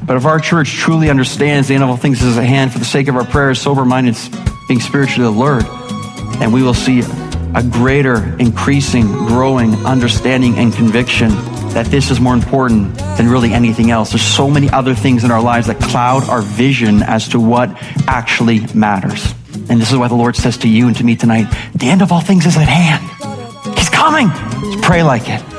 But if our church truly understands the end of all things is at hand, for the sake of our prayers, sober-minded, being spiritually alert, then we will see a greater, increasing, growing understanding and conviction that this is more important than really anything else. There's so many other things in our lives that cloud our vision as to what actually matters. And this is why the Lord says to you and to me tonight, the end of all things is at hand. He's coming. Let's pray like it.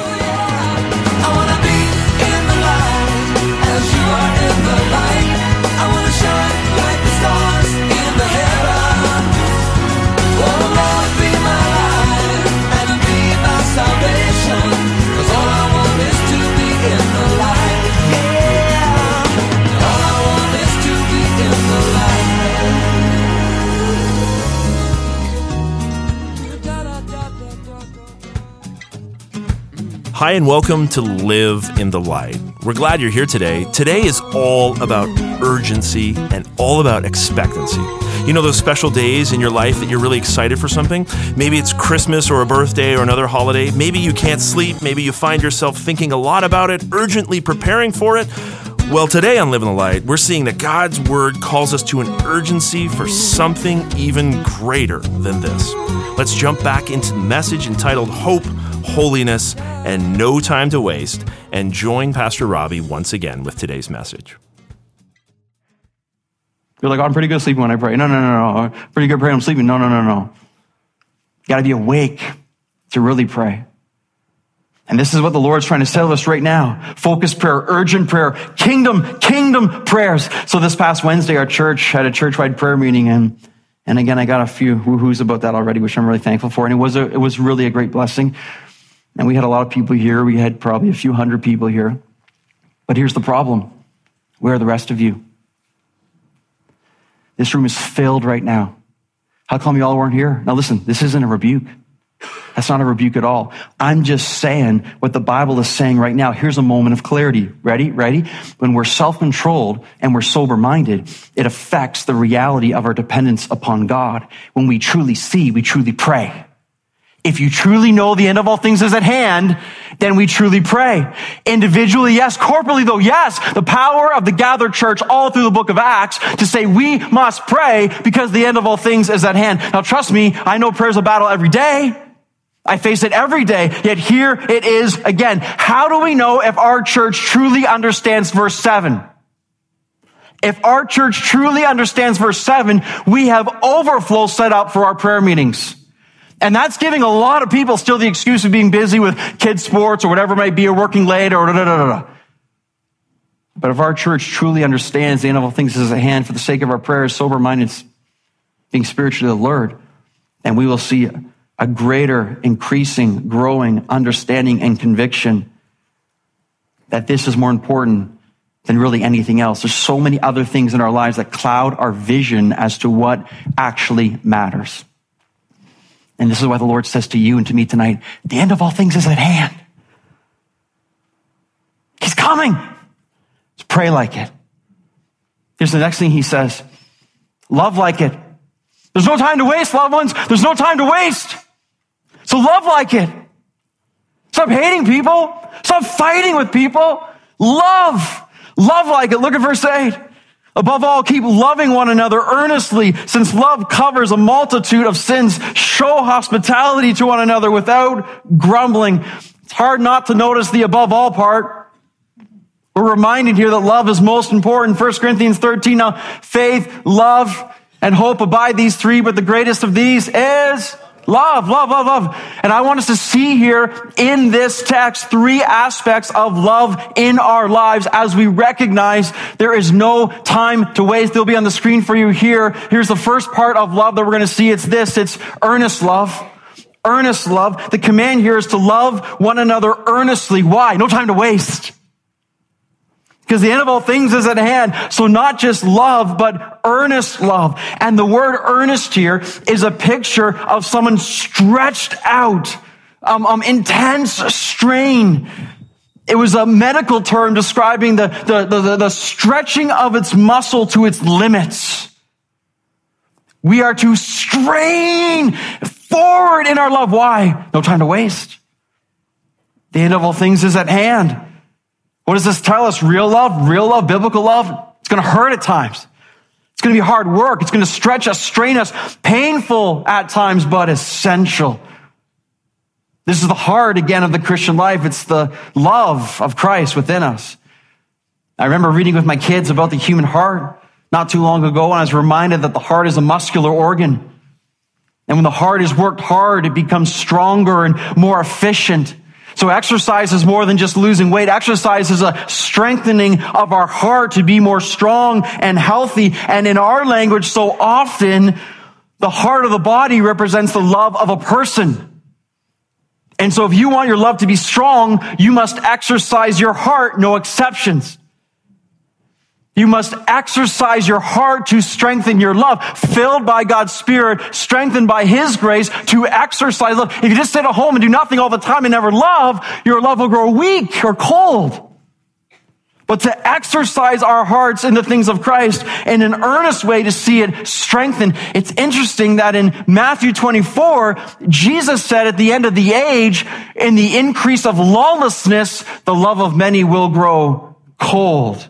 Hi, and welcome to Live in the Light. We're glad you're here today. Today is all about urgency and all about expectancy. You know those special days in your life that you're really excited for something? Maybe it's Christmas or a birthday or another holiday. Maybe you can't sleep. Maybe you find yourself thinking a lot about it, urgently preparing for it. Well, today on Live in the Light, we're seeing that God's Word calls us to an urgency for something even greater than this. Let's jump back into the message entitled Hope, Holiness, and No Time to Waste, and join Pastor Robbie once again with today's message. You're like, oh, I'm pretty good at sleeping when I pray. No. Pretty good praying, I'm sleeping. No. You got to be awake to really pray. And this is what the Lord's trying to tell us right now. Focused prayer, urgent prayer, kingdom prayers. So this past Wednesday, our church had a church-wide prayer meeting, and again, I got a few woo-hoos about that already, which I'm really thankful for. And it was really a great blessing. And we had a lot of people here. We had probably a few hundred people here. But here's the problem. Where are the rest of you? This room is filled right now. How come you all weren't here? Now listen, this isn't a rebuke. That's not a rebuke at all. I'm just saying what the Bible is saying right now. Here's a moment of clarity. Ready? When we're self-controlled and we're sober-minded, it affects the reality of our dependence upon God. When we truly see, we truly pray. If you truly know the end of all things is at hand, then we truly pray. Individually, yes. Corporately, though, yes. The power of the gathered church all through the book of Acts to say we must pray because the end of all things is at hand. Now, trust me, I know prayer's a battle every day. I face it every day, yet here it is again. How do we know if our church truly understands verse 7? If our church truly understands verse 7, we have overflow set up for our prayer meetings. And that's giving a lot of people still the excuse of being busy with kids' sports or whatever it might be, or working late or da. But if our church truly understands the end of all things is at hand, for the sake of our prayers, sober-minded, being spiritually alert, then we will see a greater, increasing, growing understanding and conviction that this is more important than really anything else. There's so many other things in our lives that cloud our vision as to what actually matters. And this is why the Lord says to you and to me tonight, the end of all things is at hand. He's coming. Let's pray like it. Here's the next thing he says. Love like it. There's no time to waste, loved ones. There's no time to waste. So love like it. Stop hating people. Stop fighting with people. Love like it. Look at verse 8. Above all, keep loving one another earnestly, since love covers a multitude of sins. Show hospitality to one another without grumbling. It's hard not to notice the above all part. We're reminded here that love is most important. 1 Corinthians 13, now faith, love, and hope abide these three, but the greatest of these is love. And I want us to see here in this text three aspects of love in our lives as we recognize there is no time to waste. They'll be on the screen for you here. Here's the first part of love that we're going to see. It's this. It's earnest love. Earnest love. The command here is to love one another earnestly. Why? No time to waste. Because the end of all things is at hand. So not just love, but earnest love. And the word earnest here is a picture of someone stretched out, intense strain. It was a medical term describing the stretching of its muscle to its limits. We are to strain forward in our love. Why? No time to waste. The end of all things is at hand. What does this tell us? Real love, biblical love, it's going to hurt at times. It's going to be hard work. It's going to stretch us, strain us, painful at times, but essential. This is the heart, again, of the Christian life. It's the love of Christ within us. I remember reading with my kids about the human heart not too long ago, and I was reminded that the heart is a muscular organ. And when the heart is worked hard, it becomes stronger and more efficient. So exercise is more than just losing weight. Exercise is a strengthening of our heart to be more strong and healthy. And in our language, so often, the heart of the body represents the love of a person. And so if you want your love to be strong, you must exercise your heart, no exceptions. You must exercise your heart to strengthen your love, filled by God's Spirit, strengthened by His grace to exercise love. If you just sit at home and do nothing all the time and never love, your love will grow weak or cold. But to exercise our hearts in the things of Christ in an earnest way to see it strengthened. It's interesting that in Matthew 24, Jesus said at the end of the age, in the increase of lawlessness, the love of many will grow cold.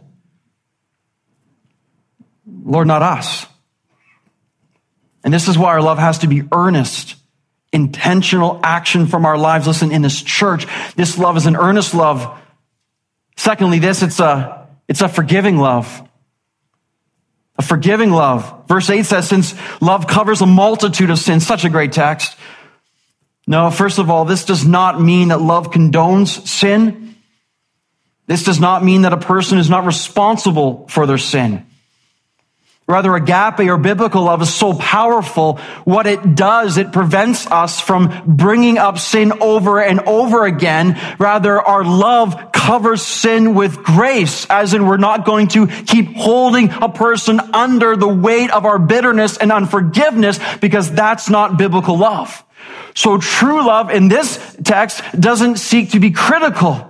Lord, not us. And this is why our love has to be earnest, intentional action from our lives. Listen, in this church, this love is an earnest love. Secondly, it's a forgiving love. A forgiving love. Verse 8 says, since love covers a multitude of sins. Such a great text. No, first of all, this does not mean that love condones sin. This does not mean that a person is not responsible for their sin. Rather, agape or biblical love is so powerful. What it does, it prevents us from bringing up sin over and over again. Rather, our love covers sin with grace, as in we're not going to keep holding a person under the weight of our bitterness and unforgiveness, because that's not biblical love. So true love in this text doesn't seek to be critical.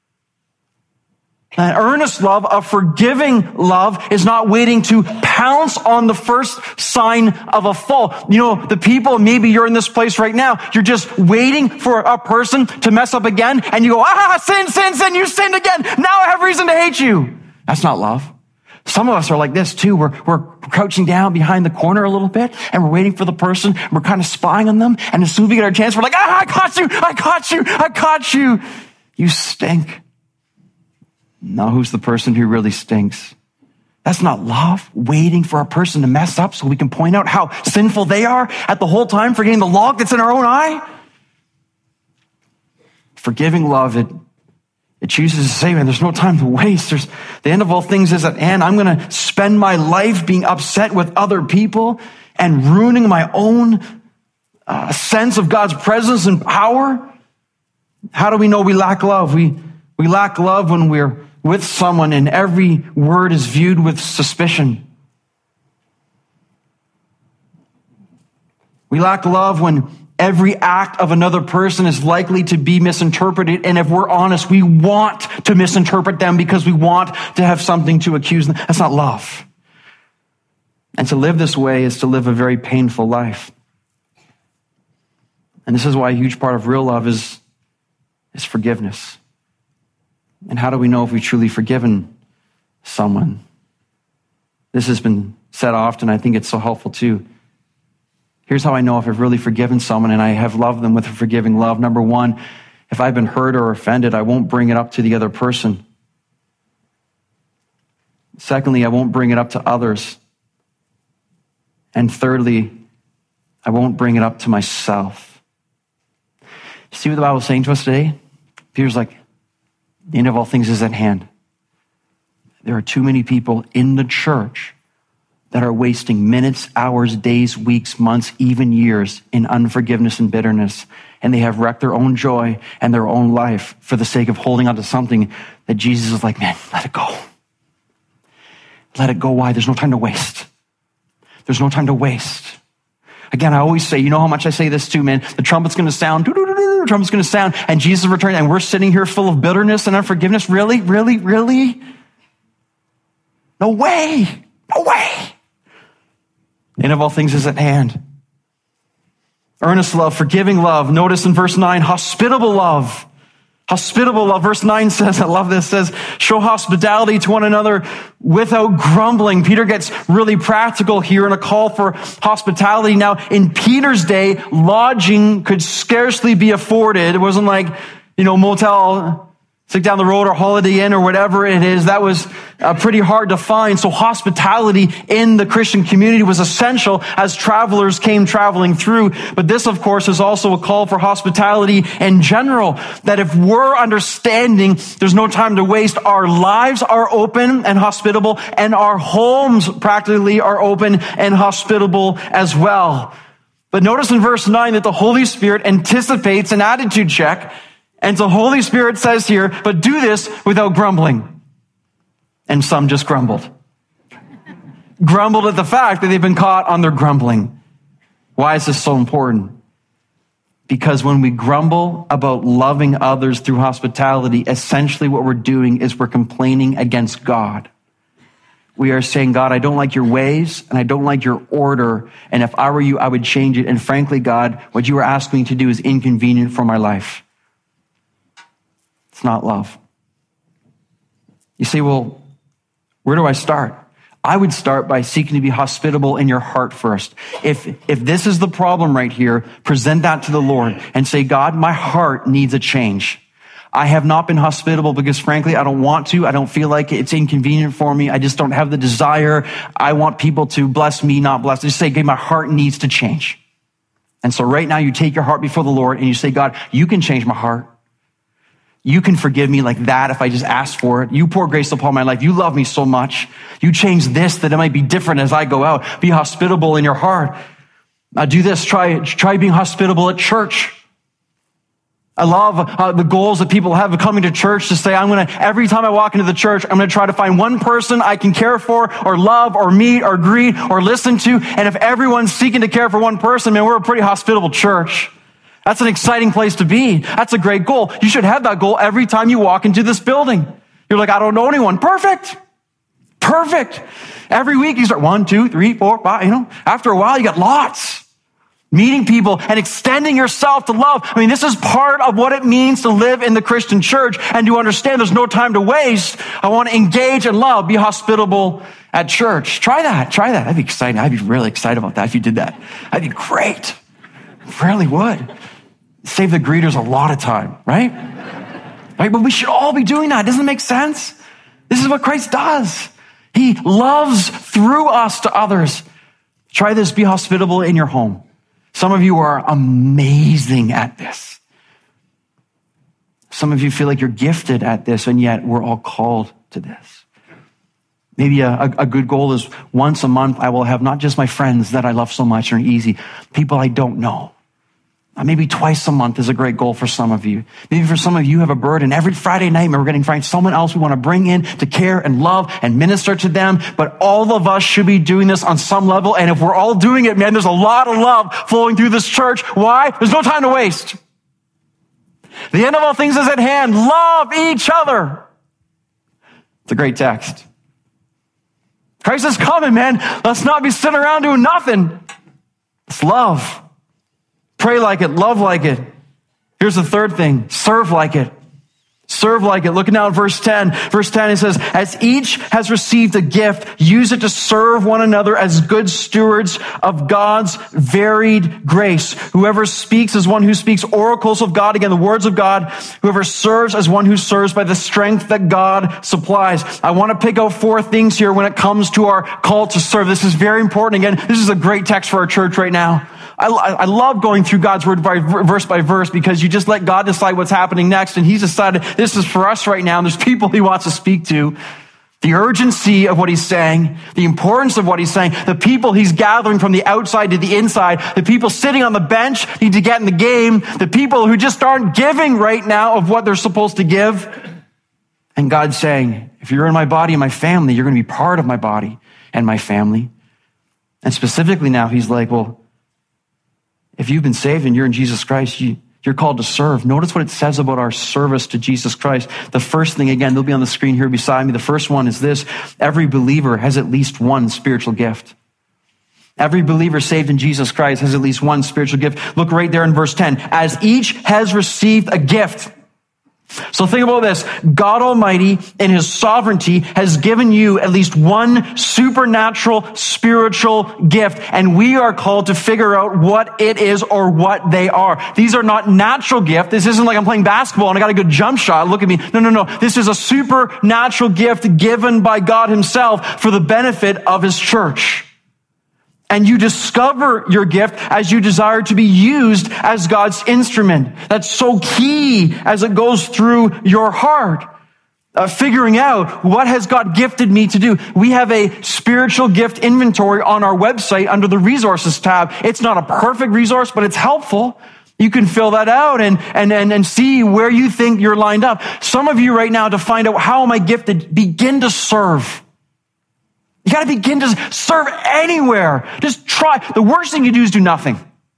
An earnest love, a forgiving love, is not waiting to pounce on the first sign of a fall. You know, the people, maybe you're in this place right now, you're just waiting for a person to mess up again, and you go, sin, you sinned again. Now I have reason to hate you. That's not love. Some of us are like this too. We're crouching down behind the corner a little bit, and we're waiting for the person, and we're kind of spying on them, and as soon as we get our chance, we're like, I caught you. You stink. Now, who's the person who really stinks? That's not love, waiting for a person to mess up so we can point out how sinful they are at the whole time, forgetting the log that's in our own eye. Forgiving love, it chooses to say, man, there's no time to waste. The end of all things is at hand. I'm going to spend my life being upset with other people and ruining my own sense of God's presence and power. How do we know we lack love? We lack love when we're with someone and every word is viewed with suspicion. We lack love when every act of another person is likely to be misinterpreted. And if we're honest, we want to misinterpret them because we want to have something to accuse them. That's not love. And to live this way is to live a very painful life. And this is why a huge part of real love is forgiveness. And how do we know if we've truly forgiven someone? This has been said often. I think it's so helpful too. Here's how I know if I've really forgiven someone and I have loved them with a forgiving love. Number one, if I've been hurt or offended, I won't bring it up to the other person. Secondly, I won't bring it up to others. And thirdly, I won't bring it up to myself. See what the Bible is saying to us today? Peter's like, the end of all things is at hand. There are too many people in the church that are wasting minutes, hours, days, weeks, months, even years in unforgiveness and bitterness. And they have wrecked their own joy and their own life for the sake of holding on to something that Jesus is like, man, let it go. Let it go. Why? There's no time to waste. There's no time to waste. Again, I always say, you know how much I say this too, man? The trumpet's going to sound, the trumpet's going to sound, and Jesus returns, and we're sitting here full of bitterness and unforgiveness. Really? No way. The end of all things is at hand. Earnest love, forgiving love. Notice in verse 9, hospitable love. Hospitable love. Verse 9 says, I love this, says, show hospitality to one another without grumbling. Peter gets really practical here in a call for hospitality. Now, in Peter's day, lodging could scarcely be afforded. It wasn't like, motel, stick down the road or Holiday Inn or whatever it is. That was pretty hard to find. So hospitality in the Christian community was essential as travelers came traveling through. But this, of course, is also a call for hospitality in general, that if we're understanding there's no time to waste, our lives are open and hospitable, and our homes practically are open and hospitable as well. But notice in verse 9 that the Holy Spirit anticipates an attitude check. And so Holy Spirit says here, but do this without grumbling. And some just grumbled. Grumbled at the fact that they've been caught on their grumbling. Why is this so important? Because when we grumble about loving others through hospitality, essentially what we're doing is we're complaining against God. We are saying, God, I don't like your ways and I don't like your order. And if I were you, I would change it. And frankly, God, what you are asking me to do is inconvenient for my life. It's not love. You say, well, where do I start? I would start by seeking to be hospitable in your heart first. If this is the problem right here, present that to the Lord and say, God, my heart needs a change. I have not been hospitable because frankly, I don't want to. I don't feel like it's inconvenient for me. I just don't have the desire. I want people to bless me, not bless. Just say, okay, my heart needs to change. And so right now you take your heart before the Lord and you say, God, you can change my heart. You can forgive me like that if I just ask for it. You pour grace upon my life. You love me so much. You change this that it might be different as I go out. Be hospitable in your heart. Do this. Try being hospitable at church. I love the goals that people have of coming to church to say, every time I walk into the church, I'm going to try to find one person I can care for or love or meet or greet or listen to. And if everyone's seeking to care for one person, man, we're a pretty hospitable church. That's an exciting place to be. That's a great goal. You should have that goal every time you walk into this building. You're like, I don't know anyone. Perfect. Every week you start 1, 2, 3, 4, 5, After a while you got lots. Meeting people and extending yourself to love. This is part of what it means to live in the Christian church and to understand there's no time to waste. I want to engage in love, be hospitable at church. Try that. That'd be exciting. I'd be really excited about that if you did that. That'd be great. It really would. Save the greeters a lot of time, right? But we should all be doing that. Doesn't it make sense? This is what Christ does. He loves through us to others. Try this. Be hospitable in your home. Some of you are amazing at this. Some of you feel like you're gifted at this, and yet we're all called to this. Maybe a good goal is once a month, I will have not just my friends that I love so much and are easy, people I don't know. Maybe twice a month is a great goal for some of you. Maybe for some of you have a burden. Every Friday night, we're going to find someone else we want to bring in to care and love and minister to them. But all of us should be doing this on some level. And if we're all doing it, man, there's a lot of love flowing through this church. Why? There's no time to waste. The end of all things is at hand. Love each other. It's a great text. Christ is coming, man. Let's not be sitting around doing nothing. It's love. Pray like it, love like it. Here's the third thing, serve like it. Serve like it. Looking now at verse 10. Verse 10, it says, as each has received a gift, use it to serve one another as good stewards of God's varied grace. Whoever speaks is one who speaks oracles of God, again, the words of God. Whoever serves as one who serves by the strength that God supplies. I want to pick out 4 things here when it comes to our call to serve. This is very important. Again, this is a great text for our church right now. I love going through God's word by verse because you just let God decide what's happening next. And he's decided this is for us right now. And there's people he wants to speak to. The urgency of what he's saying, the importance of what he's saying, the people he's gathering from the outside to the inside, the people sitting on the bench need to get in the game, the people who just aren't giving right now of what they're supposed to give. And God's saying, if you're in my body and my family, you're going to be part of my body and my family. And specifically now, he's like, well, if you've been saved and you're in Jesus Christ, you're called to serve. Notice what it says about our service to Jesus Christ. The first thing, again, they'll be on the screen here beside me. The first one is this. Every believer has at least one spiritual gift. Every believer saved in Jesus Christ has at least one spiritual gift. Look right there in verse 10. As each has received a gift. So think about this. God Almighty, in his sovereignty, has given you at least one supernatural spiritual gift, and we are called to figure out what it is or what they are. These are not natural gifts. This isn't like I'm playing basketball and I got a good jump shot. Look at me. No. This is a supernatural gift given by God himself for the benefit of his church. And you discover your gift as you desire to be used as God's instrument. That's so key as it goes through your heart. Figuring out what has God gifted me to do. We have a spiritual gift inventory on our website under the resources tab. It's not a perfect resource, but it's helpful. You can fill that out and see where you think you're lined up. Some of you right now, to find out how am I gifted, begin to serve. You got to begin to serve anywhere. Just try. The worst thing you do is do nothing.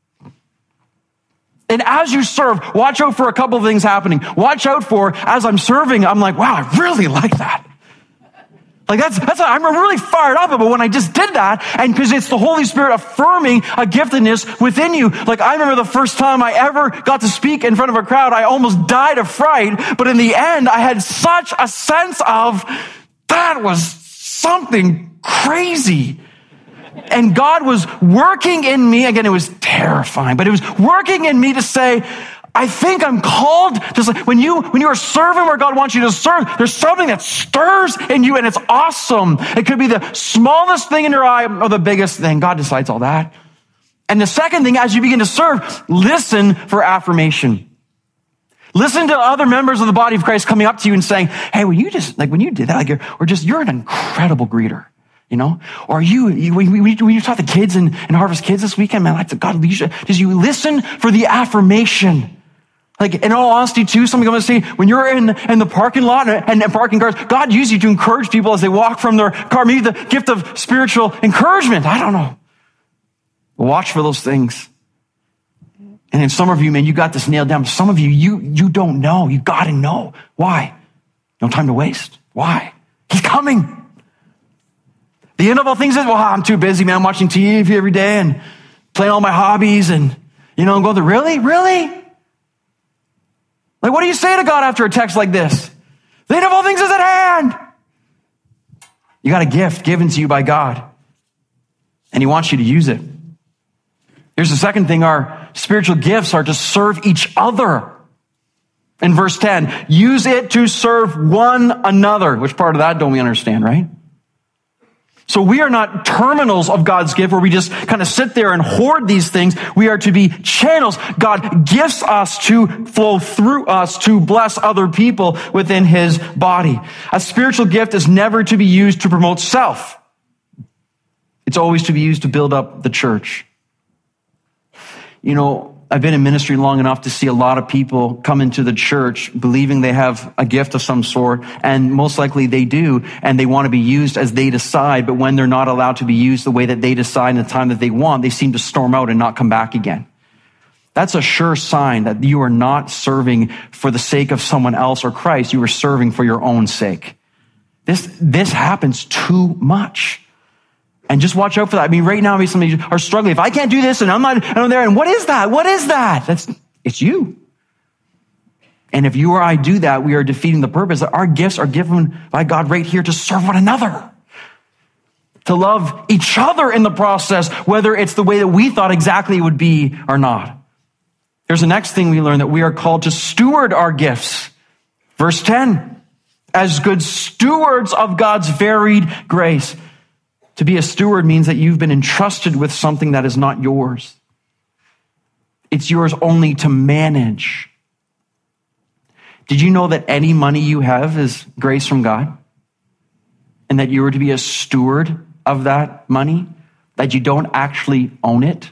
And as you serve, watch out for a couple of things happening. Watch out for, as I'm serving, I'm like, wow, I really like that. Like I'm really fired up about when I just did that. And because it's the Holy Spirit affirming a giftedness within you. Like I remember the first time I ever got to speak in front of a crowd, I almost died of fright. But in the end, I had such a sense of, that was something crazy. And God was working in me. Again, it was terrifying, but it was working in me to say, I think I'm called. Just like when you are serving where God wants you to serve, there's something that stirs in you and it's awesome. It could be the smallest thing in your eye or the biggest thing. God decides all that. And the second thing, as you begin to serve, listen for affirmation. Listen to other members of the body of Christ coming up to you and saying, hey, when you did that, you're an incredible greeter. You know, or when you taught the kids in Harvest Kids this weekend, man, like God leads you. Does you listen for the affirmation? Like in all honesty, too, something I'm going to say, when you're in the parking lot and parking cars, God uses you to encourage people as they walk from their car. Maybe the gift of spiritual encouragement. I don't know. Watch for those things. And then some of you, man, you got this nailed down. Some of you, you don't know. You got to know. Why? No time to waste. Why? He's coming. The end of all things is, well, I'm too busy, man. I'm watching TV every day and playing all my hobbies and, I'm going, really? Like, what do you say to God after a text like this? The end of all things is at hand. You got a gift given to you by God, and he wants you to use it. Here's the second thing. Our spiritual gifts are to serve each other. In verse 10, use it to serve one another. Which part of that don't we understand, right? So we are not terminals of God's gift where we just kind of sit there and hoard these things. We are to be channels. God gifts us to flow through us to bless other people within his body. A spiritual gift is never to be used to promote self. It's always to be used to build up the church. I've been in ministry long enough to see a lot of people come into the church believing they have a gift of some sort, and most likely they do, and they want to be used as they decide, but when they're not allowed to be used the way that they decide in the time that they want, they seem to storm out and not come back again. That's a sure sign that you are not serving for the sake of someone else or Christ. You are serving for your own sake. This happens too much. And just watch out for that. I mean, right now, some of you are struggling. If I can't do this and I'm there, and what is that? What is that? It's you. And if you or I do that, we are defeating the purpose that our gifts are given by God right here to serve one another. To love each other in the process, whether it's the way that we thought exactly it would be or not. Here's the next thing we learn, that we are called to steward our gifts. Verse 10, as good stewards of God's varied grace. To be a steward means that you've been entrusted with something that is not yours. It's yours only to manage. Did you know that any money you have is grace from God? And that you are to be a steward of that money? That you don't actually own it?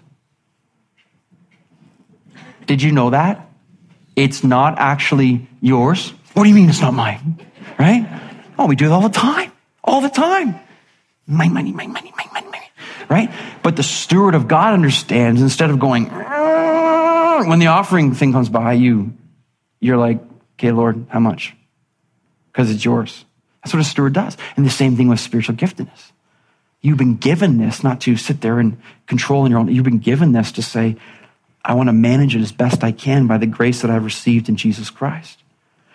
Did you know that? It's not actually yours. What do you mean it's not mine? Right? Oh, we do it all the time. All the time. My money, right? But the steward of God understands, instead of going, when the offering thing comes by you, you're like, okay, Lord, how much? Because it's yours. That's what a steward does. And the same thing with spiritual giftedness. You've been given this not to sit there and control in your own. You've been given this to say, I want to manage it as best I can by the grace that I've received in Jesus Christ.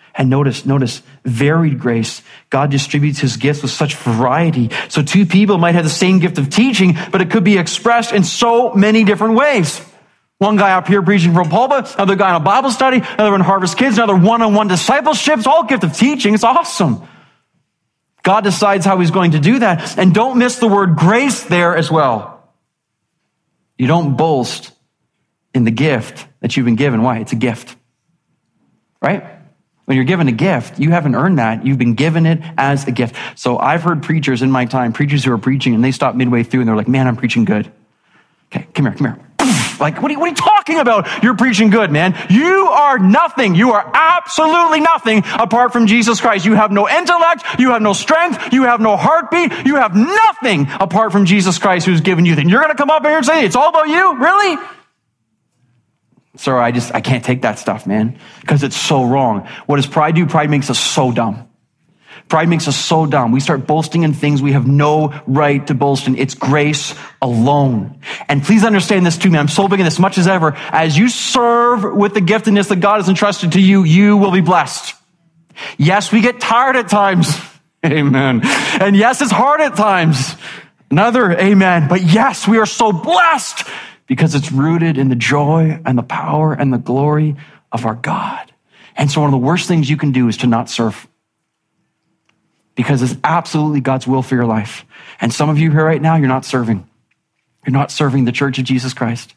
And notice, varied grace. God distributes his gifts with such variety. So two people might have the same gift of teaching, but it could be expressed in so many different ways. One guy up here preaching from pulpit, another guy in a Bible study, another in Harvest Kids, another one-on-one discipleship. It's all gift of teaching. It's awesome. God decides how he's going to do that. And don't miss the word grace there as well. You don't boast in the gift that you've been given. Why? It's a gift. Right? When you're given a gift, you haven't earned that. You've been given it as a gift. So I've heard preachers in my time, preachers who are preaching, and they stop midway through and they're like, man, I'm preaching good. Okay, come here. Like, what are you talking about? You're preaching good, man. You are nothing. You are absolutely nothing apart from Jesus Christ. You have no intellect. You have no strength. You have no heartbeat. You have nothing apart from Jesus Christ who's given you things. You're going to come up here and say, it's all about you? Really? Sorry, I can't take that stuff, man, because it's so wrong. What does pride do? Pride makes us so dumb. Pride makes us so dumb. We start boasting in things we have no right to boast in. It's grace alone. And please understand this too, man. I'm so big in this, much as ever. As you serve with the giftedness that God has entrusted to you, you will be blessed. Yes, we get tired at times. Amen. And yes, it's hard at times. Another amen. But yes, we are so blessed because it's rooted in the joy and the power and the glory of our God. And so one of the worst things you can do is to not serve. Because it's absolutely God's will for your life. And some of you here right now, you're not serving. You're not serving the church of Jesus Christ.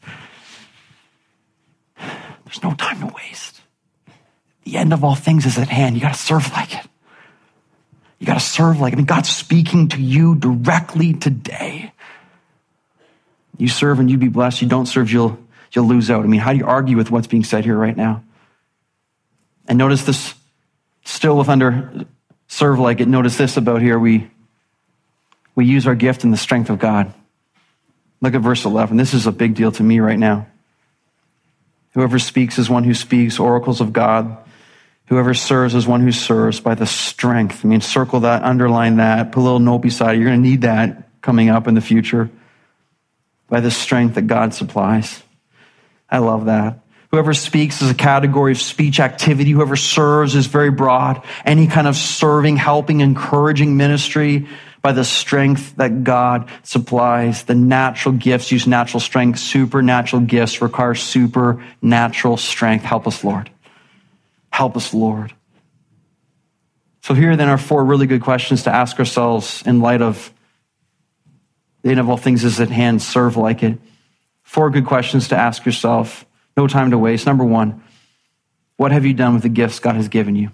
There's no time to waste. The end of all things is at hand. You got to serve like it. You got to serve like it. I mean, God's speaking to you directly today. You serve and you be blessed. You don't serve, you'll lose out. I mean, how do you argue with what's being said here right now? And notice this still with under serve like it. Notice this about here. We use our gift in the strength of God. Look at verse 11. This is a big deal to me right now. Whoever speaks is one who speaks oracles of God. Whoever serves is one who serves by the strength. I mean, circle that, underline that, put a little note beside it. You're going to need that coming up in the future. By the strength that God supplies. I love that. Whoever speaks is a category of speech activity. Whoever serves is very broad. Any kind of serving, helping, encouraging ministry by the strength that God supplies. The natural gifts use natural strength. Supernatural gifts require supernatural strength. Help us, Lord. Help us, Lord. So here then are 4 really good questions to ask ourselves in light of the end of all things is at hand. Serve like it. 4 good questions to ask yourself. No time to waste. Number 1, what have you done with the gifts God has given you?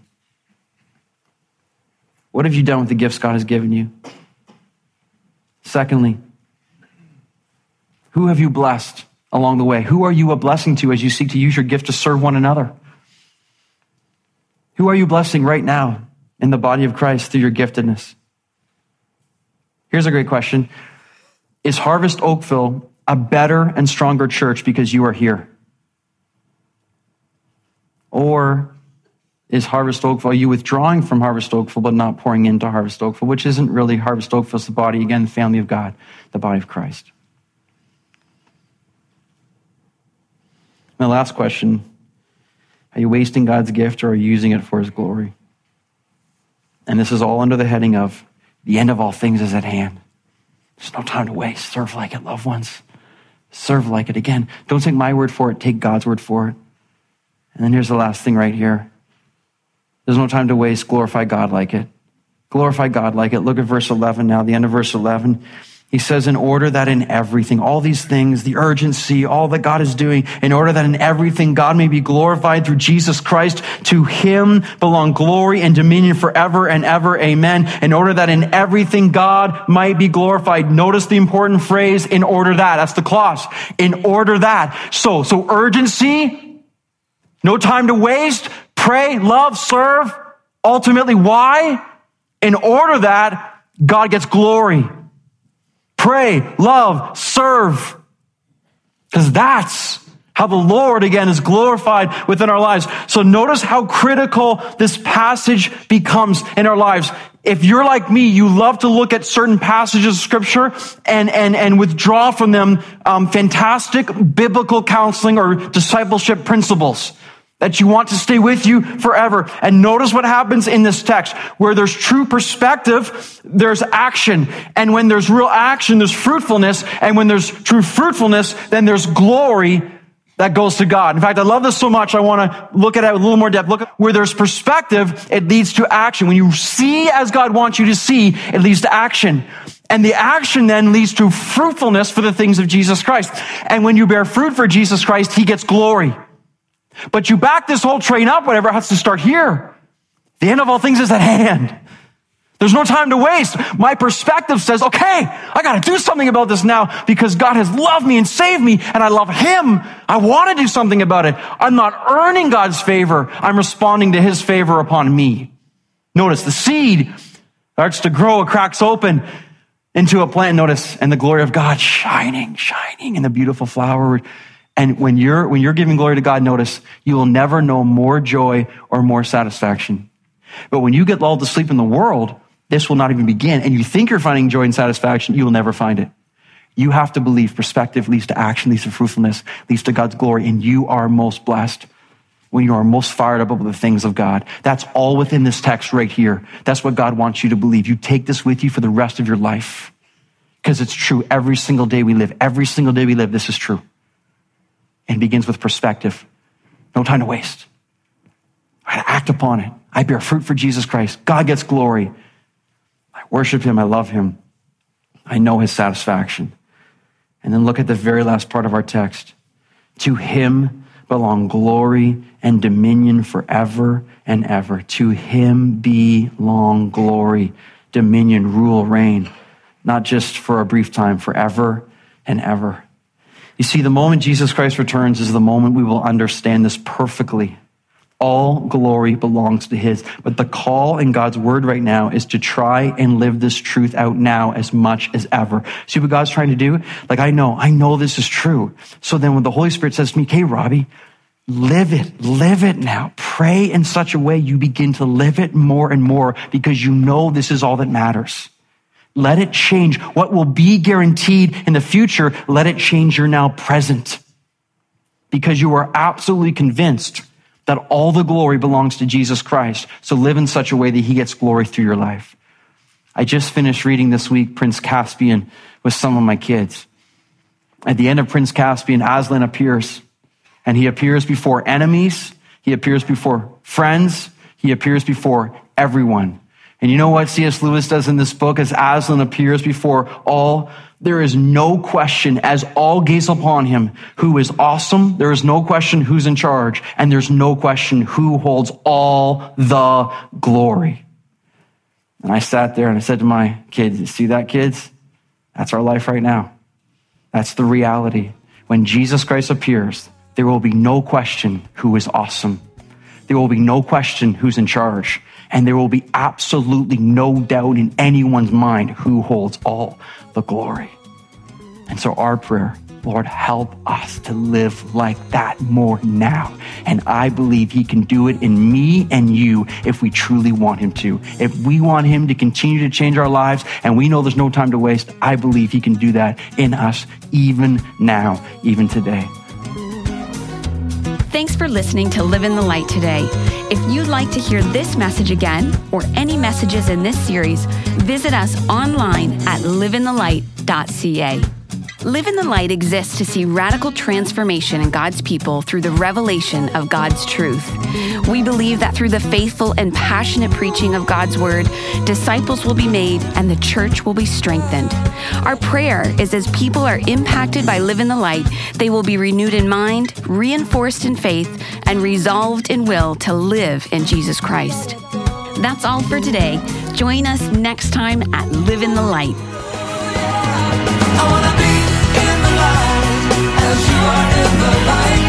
What have you done with the gifts God has given you? Secondly, who have you blessed along the way? Who are you a blessing to as you seek to use your gift to serve one another? Who are you blessing right now in the body of Christ through your giftedness? Here's a great question. Is Harvest Oakville a better and stronger church because you are here? Or is Harvest Oakville, are you withdrawing from Harvest Oakville but not pouring into Harvest Oakville, which isn't really Harvest Oakville, it's the body, again, the family of God, the body of Christ. My last question, are you wasting God's gift or are you using it for his glory? And this is all under the heading of the end of all things is at hand. There's no time to waste. Serve like it, loved ones. Serve like it. Again, don't take my word for it, take God's word for it. And then here's the last thing right here. There's no time to waste. Glorify God like it. Glorify God like it. Look at verse 11 now, the end of verse 11. He says, in order that in everything, all these things, the urgency, all that God is doing, in order that in everything God may be glorified through Jesus Christ, to him belong glory and dominion forever and ever. Amen. In order that in everything God might be glorified. Notice the important phrase, in order that. That's the clause. In order that. So urgency, no time to waste, pray, love, serve. Ultimately, why? In order that God gets glory. Pray, love, serve. Because that's how the Lord, again, is glorified within our lives. So notice how critical this passage becomes in our lives. If you're like me, you love to look at certain passages of Scripture and withdraw from them fantastic biblical counseling or discipleship principles. that you want to stay with you forever. And notice what happens in this text. Where there's true perspective, there's action. And when there's real action, there's fruitfulness. And when there's true fruitfulness, then there's glory that goes to God. In fact, I love this so much, I want to look at it with a little more depth. Look at where there's perspective, it leads to action. When you see as God wants you to see, it leads to action. And the action then leads to fruitfulness for the things of Jesus Christ. And when you bear fruit for Jesus Christ, he gets glory. But you back this whole train up, whatever, it has to start here. The end of all things is at hand. There's no time to waste. My perspective says, okay, I got to do something about this now because God has loved me and saved me and I love him. I want to do something about it. I'm not earning God's favor. I'm responding to his favor upon me. Notice the seed starts to grow. It cracks open into a plant. Notice, and the glory of God shining in the beautiful flower. And when you're giving glory to God, notice, you will never know more joy or more satisfaction. But when you get lulled to sleep in the world, this will not even begin. And you think you're finding joy and satisfaction, you will never find it. You have to believe perspective leads to action, leads to fruitfulness, leads to God's glory. And you are most blessed when you are most fired up over the things of God. That's all within this text right here. That's what God wants you to believe. You take this with you for the rest of your life because it's true every single day we live. Every single day we live, this is true. And it begins with perspective. No time to waste. I got to act upon it. I bear fruit for Jesus Christ. God gets glory. I worship him. I love him. I know his satisfaction. And then look at the very last part of our text. To him belong glory and dominion forever and ever. To him belong glory, dominion, rule, reign, not just for a brief time, forever and ever. You see, the moment Jesus Christ returns is the moment we will understand this perfectly. All glory belongs to his. But the call in God's word right now is to try and live this truth out now as much as ever. See what God's trying to do? Like, I know this is true. So then when the Holy Spirit says to me, okay, Robbie, live it now. Pray in such a way you begin to live it more and more because you know this is all that matters. Let it change. What will be guaranteed in the future, let it change your now present. Because you are absolutely convinced that all the glory belongs to Jesus Christ. So live in such a way that he gets glory through your life. I just finished reading this week Prince Caspian with some of my kids. At the end of Prince Caspian, Aslan appears. And he appears before enemies. He appears before friends. He appears before everyone. And you know what C.S. Lewis does in this book as Aslan appears before all? There is no question as all gaze upon him who is awesome. There is no question who's in charge. And there's no question who holds all the glory. And I sat there and I said to my kids, you see that, kids? That's our life right now. That's the reality. When Jesus Christ appears, there will be no question who is awesome. There will be no question who's in charge. And there will be absolutely no doubt in anyone's mind who holds all the glory. And so our prayer, Lord, help us to live like that more now. And I believe he can do it in me and you if we truly want him to. If we want him to continue to change our lives and we know there's no time to waste, I believe he can do that in us even now, even today. Thanks for listening to Live in the Light today. If you'd like to hear this message again or any messages in this series, visit us online at liveinthelight.ca. Live in the Light exists to see radical transformation in God's people through the revelation of God's truth. We believe that through the faithful and passionate preaching of God's word, disciples will be made and the church will be strengthened. Our prayer is as people are impacted by Live in the Light, they will be renewed in mind, reinforced in faith, and resolved in will to live in Jesus Christ. That's all for today. Join us next time at Live in the Light. I wanna be in the light as you are in the light.